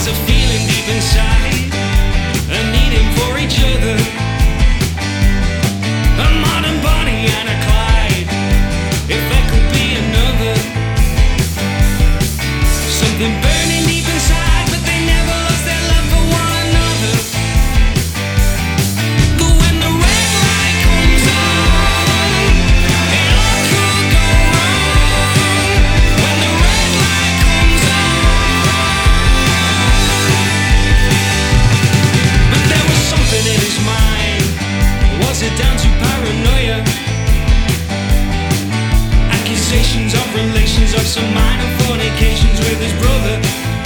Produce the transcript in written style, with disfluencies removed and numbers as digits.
was a feeling deep inside, a needing for each other. A modern Bonnie and a Clyde, if there could be another. Something burning deep inside, but they never lost their love for one another. But when the red light comes on, it all could go wrong. When the red light comes on. But there was something in his mind. Was it down to paranoia? Accusations of relations of some minor fornications with his brother.